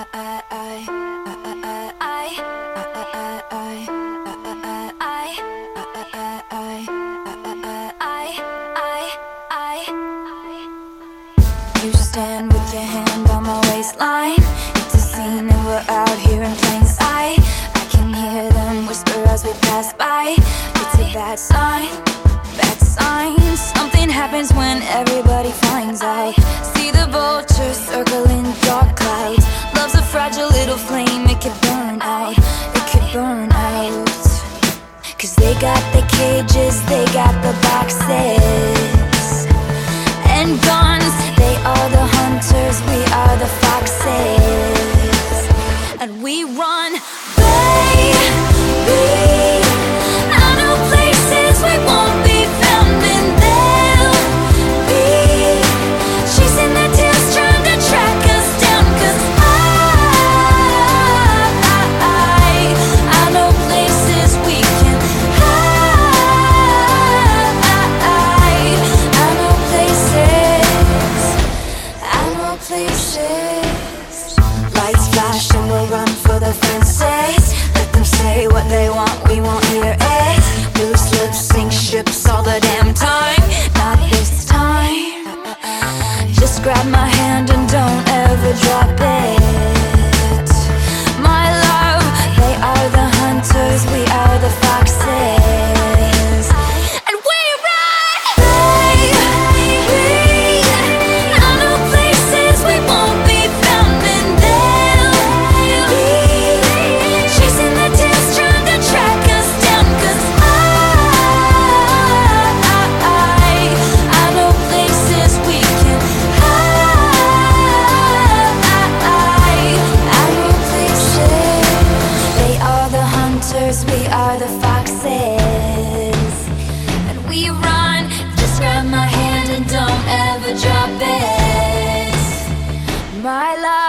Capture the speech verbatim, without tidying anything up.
You stand with your hand on my waistline. It's a scene and we're out here in plain sight. I can hear them whisper as we pass by. It's a bad sign, bad sign. Something happens when everybody finds out. See the vultures circling dark clouds. Love's a fragile little flame, it could burn out. It could burn out. Cause they got the cages, they got the boxes and guns. They are the hunters, we are the foxes. And we run, baby. I know places we won't be found, and they'll be chasing their tails, trying to track us down. Cause I, I, I know places we can hide. I know places, I know places. Lights flash and we'll run for the fences. Let them say what they want, we won't hear it. Loose lips sink ships all the damn time. Not this time. Just grab my hand and don't ever drop it. My love, they are the hunters, we are the foxes. And we run, baby. I know places we won't be found, and they'll be chasing their tails, trying to track us down. Cause I, I know places we can hide. I know places. They are the hunters, we are the foxes. And we run, just grab my hand and don't ever drop it. My love.